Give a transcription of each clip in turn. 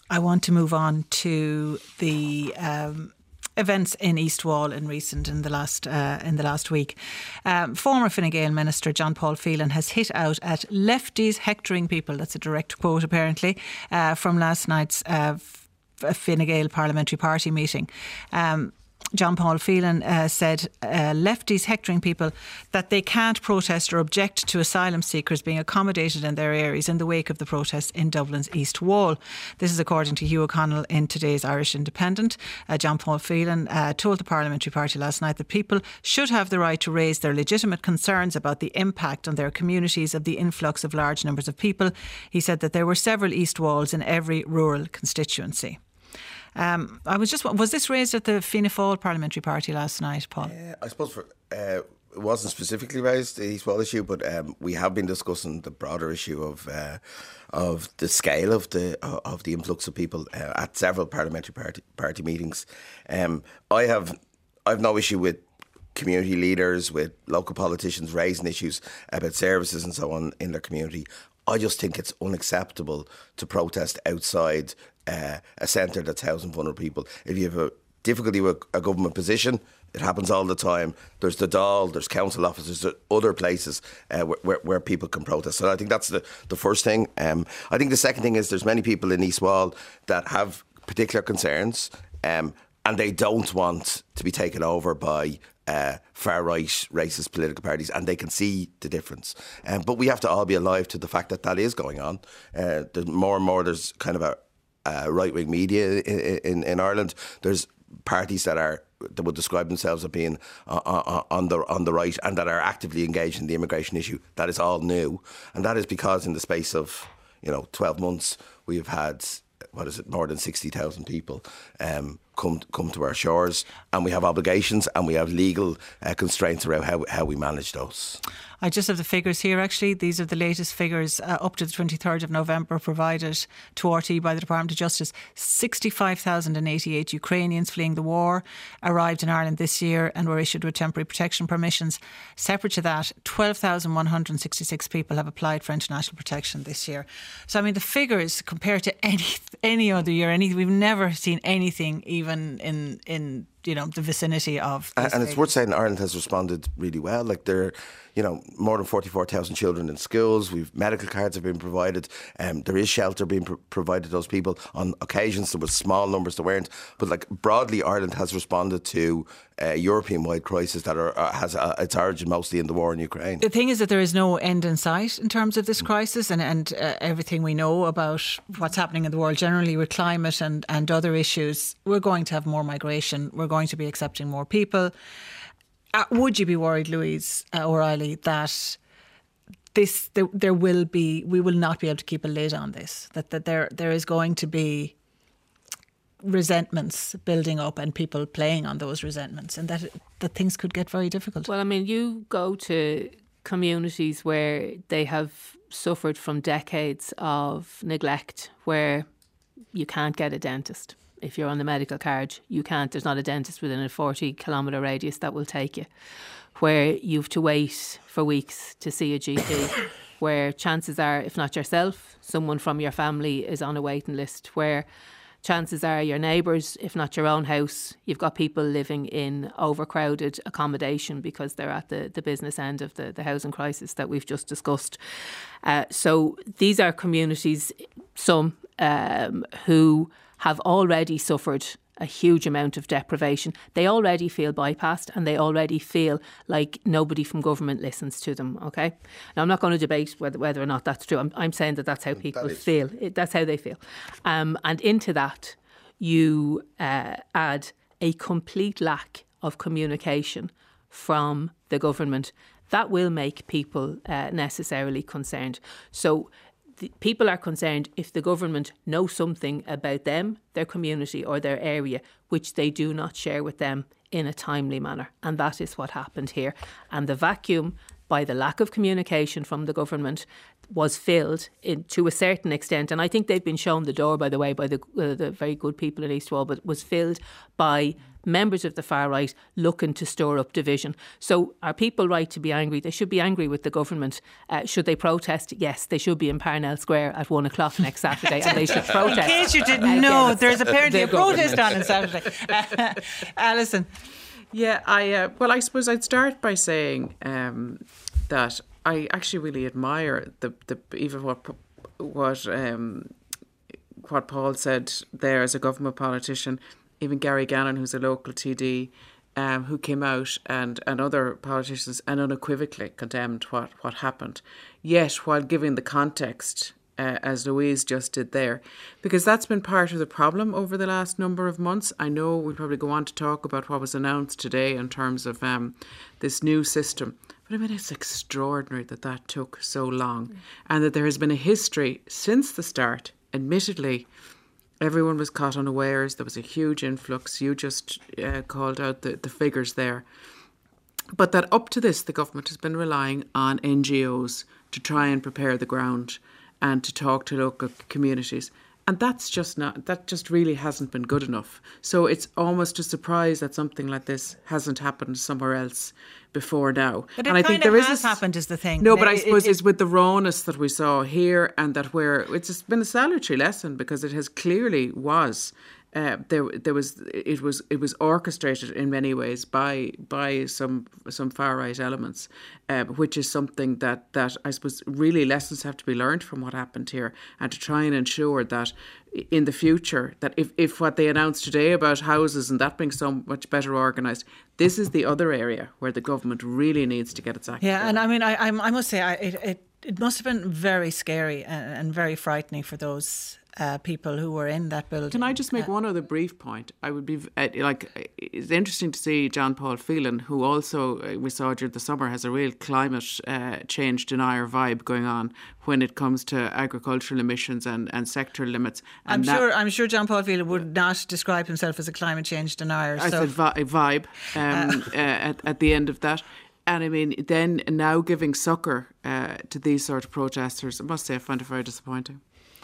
I want to move on to the events in East Wall in the last week. Former Fine Gael Minister John Paul Phelan has hit out at lefties hectoring people. That's a direct quote, apparently, from last night's Fine Gael Parliamentary Party meeting. John Paul Phelan said lefties hectoring people that they can't protest or object to asylum seekers being accommodated in their areas in the wake of the protests in Dublin's East Wall. This is according to Hugh O'Connell in today's Irish Independent. John Paul Phelan told the Parliamentary Party last night that people should have the right to raise their legitimate concerns about the impact on their communities of the influx of large numbers of people. He said that there were several East Walls in every rural constituency. Was this raised at the Fianna Fáil Parliamentary Party last night, Paul? I suppose it wasn't specifically raised, the East Wall issue, but we have been discussing the broader issue of the scale of the influx of people at several parliamentary party meetings. I've no issue with community leaders, with local politicians raising issues about services and so on in their community. I just think it's unacceptable to protest outside a centre that's housing vulnerable people. If you have a difficulty with a government position, it happens all the time. There's the Dáil, there's council offices, there's other places where people can protest. So I think that's the first thing. I think the second thing is there's many people in East Wall that have particular concerns and they don't want to be taken over by far-right racist political parties, and they can see the difference. But we have to all be alive to the fact that is going on. More and more there's kind of a right-wing media in Ireland. There's parties that would describe themselves as being on the right and that are actively engaged in the immigration issue. That is all new, and that is because in the space of 12 months we've had more than 60,000 people come to our shores, and we have obligations and we have legal constraints around how we manage those. I just have the figures here, actually. These are the latest figures up to the 23rd of November provided to RT by the Department of Justice. 65,088 Ukrainians fleeing the war arrived in Ireland this year and were issued with temporary protection permissions. Separate to that, 12,166 people have applied for international protection this year. So, I mean, the figures compared to any other year, we've never seen anything even in the vicinity of these and it's worth saying Ireland has responded really well. Like there more than 44,000 children in schools. Medical cards have been provided. There is shelter being provided to those people. On occasions there were small numbers that weren't, but broadly Ireland has responded to a European-wide crisis that has its origin mostly in the war in Ukraine. The thing is that there is no end in sight in terms of this crisis and everything we know about what's happening in the world generally with climate and other issues. We're going to have more migration. We're going to be accepting more people. Would you be worried, Louise O'Reilly, that we will not be able to keep a lid on this, that there is going to be resentments building up and people playing on those resentments, and that things could get very difficult? Well, I mean, you go to communities where they have suffered from decades of neglect, where you can't get a dentist. If you're on the medical card, you can't. There's not a dentist within a 40-kilometre radius that will take you. Where you have to wait for weeks to see a GP. Where chances are, if not yourself, someone from your family is on a waiting list. Where chances are your neighbours, if not your own house, you've got people living in overcrowded accommodation because they're at the business end of the housing crisis that we've just discussed. So these are communities, some who have already suffered a huge amount of deprivation. They already feel bypassed and they already feel like nobody from government listens to them, OK? Now, I'm not going to debate whether or not that's true. I'm saying that's how people feel. That's how they feel. And into that, you add a complete lack of communication from the government. That will make people necessarily concerned. So people are concerned if the government know something about them, their community or their area, which they do not share with them in a timely manner. And that is what happened here. And the vacuum by the lack of communication from the government was filled to a certain extent. And I think they've been shown the door, by the way, by the very good people in East Wall, but was filled by members of the far right looking to store up division. So are people right to be angry? They should be angry with the government. Should they protest? Yes, they should be in Parnell Square at 1 o'clock next Saturday and they should protest. In case you didn't know, there's apparently a protest on Saturday. Alison. Yeah, I suppose I'd start by saying that I actually really admire even what Paul said there as a government politician. Even Gary Gannon, who's a local TD, who came out and other politicians and unequivocally condemned what happened. Yet, while giving the context, as Louise just did there, because that's been part of the problem over the last number of months. I know we'll probably go on to talk about what was announced today in terms of this new system. But I mean, it's extraordinary that took so long and that there has been a history since the start, admittedly. Everyone was caught unawares. There was a huge influx. You just called out the figures there. But that up to this, the government has been relying on NGOs to try and prepare the ground and to talk to local communities. And that just really hasn't been good enough. So it's almost a surprise that something like this hasn't happened somewhere else before now. But it kind of has happened is the thing. No, but I suppose it's with the rawness that we saw here and that where it's been a salutary lesson because it has clearly was. It was orchestrated in many ways by some far right elements, which is something that I suppose really lessons have to be learned from what happened here, and to try and ensure that in the future that if what they announced today about houses and that being so much better organised, this is the other area where the government really needs to get its act together. And I mean I must say it must have been very scary and very frightening for those people who were in that building. Can I just make one other brief point? I would be it's interesting to see John Paul Phelan, who also we saw during the summer has a real climate change denier vibe going on when it comes to agricultural emissions and sector limits. And I'm sure John Paul Phelan would not describe himself as a climate change denier. I said vibe at the end of that. And I mean, then now giving succour to these sort of protesters, I must say I find it very disappointing.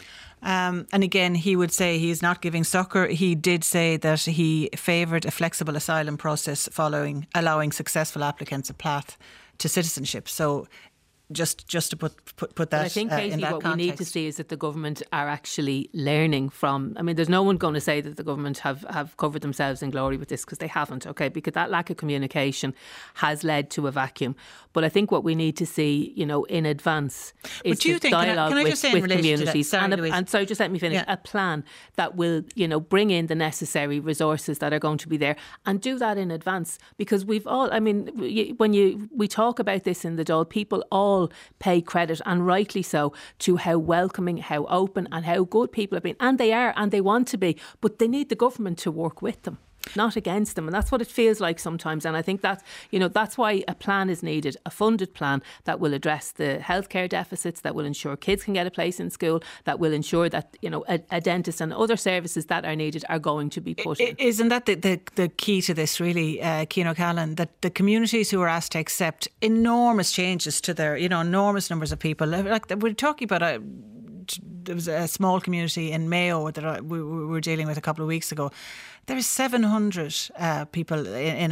And again, he would say he is not giving succour. He did say that he favoured a flexible asylum process allowing successful applicants a path to citizenship. So just to put that I think, Katie, in that what context. we need to see is that the government are actually learning from. I mean, there's no one going to say that the government have covered themselves in glory with this, because they haven't. Okay, because that lack of communication has led to a vacuum. But I think what we need to see, in advance is dialogue with communities. And sorry, just let me finish. Yeah. A plan that will, bring in the necessary resources that are going to be there, and do that in advance. Because we've all, I mean, when we talk about this in the Dáil, people all pay credit, and rightly so, to how welcoming, how open and how good people have been. And they are, and they want to be, but they need the government to work with them, not against them. And that's what it feels like sometimes. And I think that, that's why a plan is needed, a funded plan that will address the healthcare deficits, that will ensure kids can get a place in school, that will ensure that, a dentist and other services that are needed are going to be put in. Isn't that the key to this, really, Cian O'Callaghan, that the communities who are asked to accept enormous changes to their, enormous numbers of people, like we're talking about there was a small community in Mayo that we were dealing with a couple of weeks ago. There are 700 people in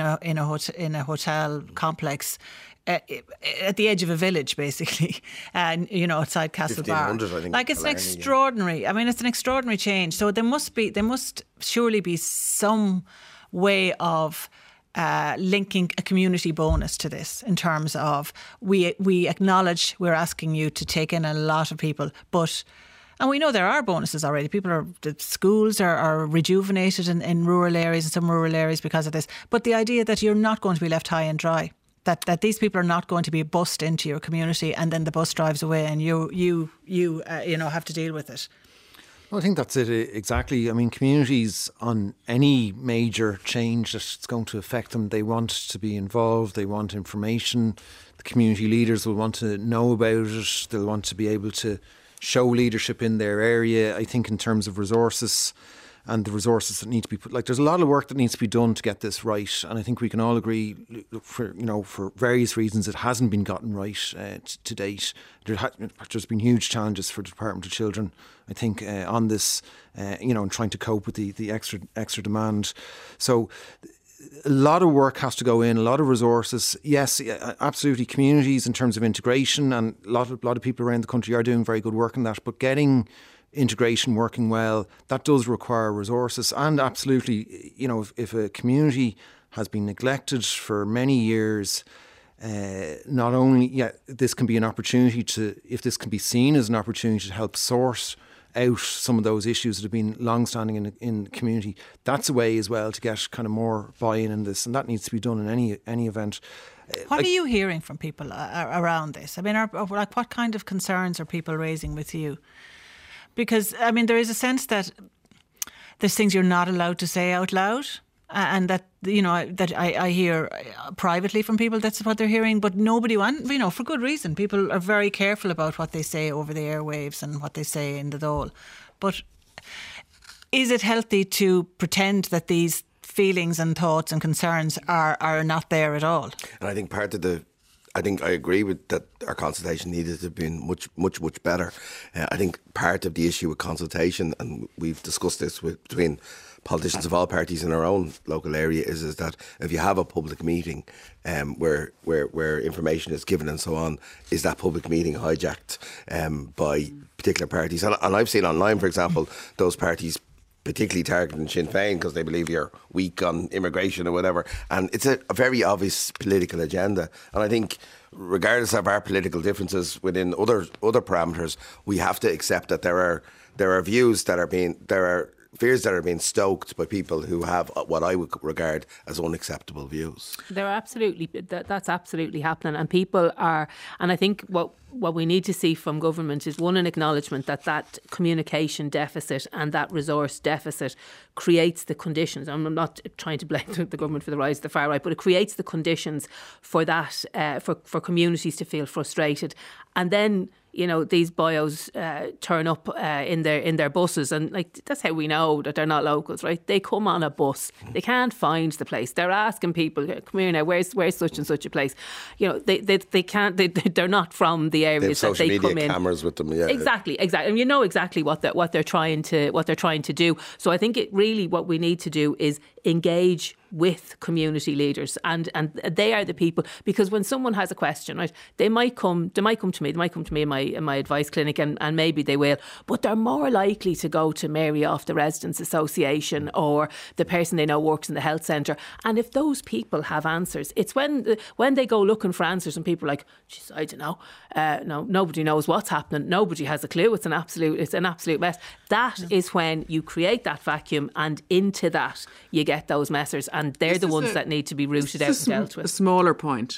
a hotel complex at the edge of a village, basically, and outside Castlebar. I think. Like, it's an extraordinary. Yeah. I mean, it's an extraordinary change. So there must surely be some way of linking a community bonus to this, in terms of we acknowledge we're asking you to take in a lot of people, and we know there are bonuses already. The schools are rejuvenated in rural areas, in some rural areas, because of this. But the idea that you're not going to be left high and dry, that these people are not going to be bussed into your community and then the bus drives away and you have to deal with it. Well, I think that's it exactly. I mean, communities on any major change that's going to affect them, they want to be involved, they want information. The community leaders will want to know about it, they'll want to be able to show leadership in their area. I think in terms of resources, and the resources that need to be put. Like, there's a lot of work that needs to be done to get this right, and I think we can all agree, for various reasons, it hasn't been gotten right to date. There's been huge challenges for the Department of Children, I think, on this, and trying to cope with the extra demand. So a lot of work has to go in, a lot of resources. Yes, absolutely, communities in terms of integration, and a lot of people around the country are doing very good work in that, but getting integration working well, that does require resources. And absolutely, if a community has been neglected for many years, not only, this can be an opportunity if this can be seen as an opportunity to help sort out some of those issues that have been long-standing in the community, that's a way as well to get kind of more buy-in in this, and that needs to be done in any event. What are you hearing from people around this? I mean, what kind of concerns are people raising with you? Because, I mean, there is a sense that there's things you're not allowed to say out loud, and that, that I hear privately from people, that's what they're hearing, but nobody for good reason. People are very careful about what they say over the airwaves and what they say in the Dáil. But is it healthy to pretend that these feelings and thoughts and concerns are not there at all? And I think I think I agree with that. Our consultation needed to have been much, much, much better. I think part of the issue with consultation, and we've discussed this between politicians of all parties in our own local area, is that if you have a public meeting where information is given and so on, is that public meeting hijacked by particular parties? And I've seen online, for example, those parties particularly targeting Sinn Féin because they believe you're weak on immigration or whatever. And it's a very obvious political agenda. And I think regardless of our political differences within other parameters, we have to accept that there are views that are being, there are fears that are being stoked by people who have what I would regard as unacceptable views. They're absolutely, that's absolutely happening, and people are, and I think what we need to see from government is, one, an acknowledgement that communication deficit and that resource deficit creates the conditions. I'm not trying to blame the government for the rise of the far right, but it creates the conditions for that, for communities to feel frustrated. And then, these bios turn up in their buses, and that's how we know that they're not locals, right? They come on a bus, they can't find the place. They're asking people, "Come here now, where's such and such a place?" They can't. They're not from the areas that they come in. Social media cameras with them, yeah. Exactly, and you know exactly what they're trying to do. So I think what we need to do is engage with community leaders, and they are the people, because when someone has a question, right, they might come to me in my advice clinic, and maybe they will, but they're more likely to go to Mary off the Residents Association or the person they know works in the health centre. And if those people have answers, it's when they go looking for answers and people are like, "Geez, I don't know, no, nobody knows what's happening, nobody has a clue, it's an absolute mess." That is when you create that vacuum, and into that you get those messers, and they're the ones that need to be rooted out and dealt with. A smaller point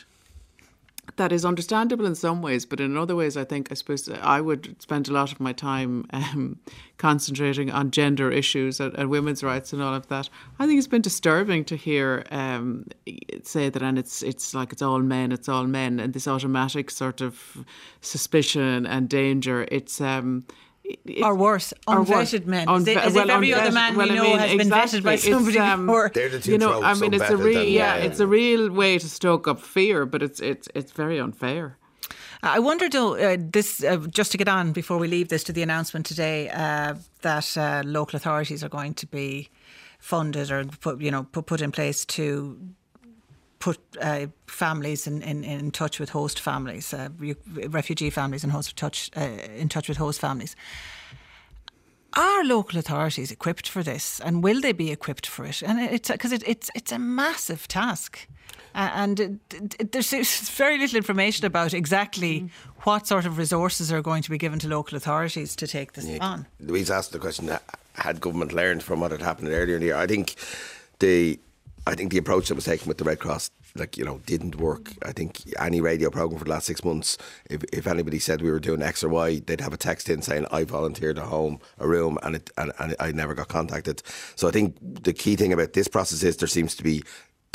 that is understandable in some ways, but in other ways, I suppose I would spend a lot of my time concentrating on gender issues and women's rights and all of that. I think it's been disturbing to hear say that, and it's like it's all men, and this automatic sort of suspicion and danger. Or worse, unvetted men. As if every other man we know has been vetted by somebody before. They're the two tropes, it's a real way to stoke up fear, but it's very unfair. I wonder, though, just to get on before we leave this, to the announcement today that local authorities are going to be funded or put in place to put families in touch with host families, refugee families in touch with host families. Are local authorities equipped for this, and will they be equipped for it? And it's a massive task, and there's very little information about exactly what sort of resources are going to be given to local authorities to take this on. Louise asked the question: had government learned from what had happened earlier in the year? I think the approach that was taken with the Red Cross, didn't work. I think any radio programme for the last 6 months, if anybody said we were doing X or Y, they'd have a text in saying, "I volunteered a room, and I never got contacted." So I think the key thing about this process is there seems to be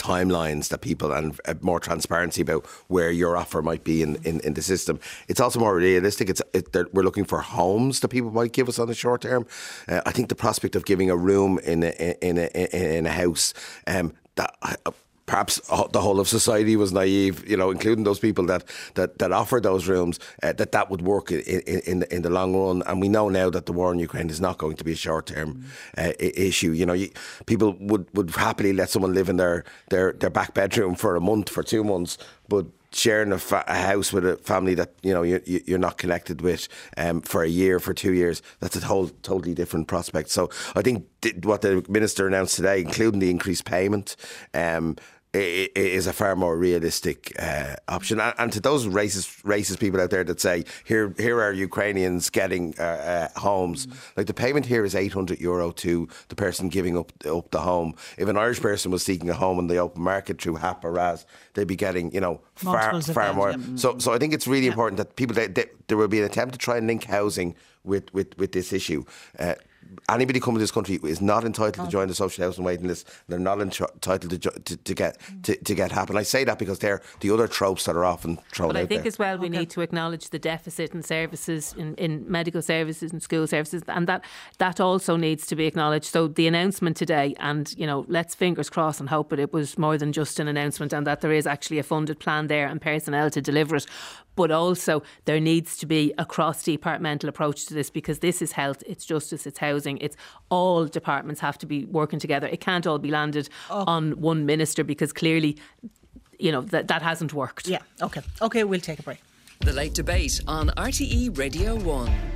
timelines that people, and more transparency about where your offer might be in the system. It's also more realistic. We're looking for homes that people might give us on the short term. I think the prospect of giving a room in a house perhaps the whole of society was naive, including those people that offer those rooms, that would work in the long run. And we know now that the war in Ukraine is not going to be a short-term issue. People would happily let someone live in their back bedroom for a month, for 2 months, but sharing a house with a family that you're not connected with for a year, for 2 years, that's a totally different prospect. So I think what the Minister announced today, including the increased payment, is a far more realistic option. And to those racist people out there that say, here are Ukrainians getting homes, like the payment here is €800 to the person giving up the home. If an Irish person was seeking a home in the open market through HAP or RAS, they'd be getting far more. So I think it's really important that people there will be an attempt to try and link housing with this issue. Anybody coming to this country is not entitled to join the social housing waiting list. They're not entitled to get HAP. And I say that because they're the other tropes that are often thrown out there. But I think as well we need to acknowledge the deficit in services, in medical services and school services, and that also needs to be acknowledged. So the announcement today, and let's fingers crossed and hope that it was more than just an announcement, and that there is actually a funded plan there and personnel to deliver it. But also there needs to be a cross-departmental approach to this, because this is health, it's justice, it's housing, it's all departments have to be working together. It can't all be landed on one minister, because clearly, that hasn't worked. Yeah, OK, we'll take a break. The Late Debate on RTE Radio 1.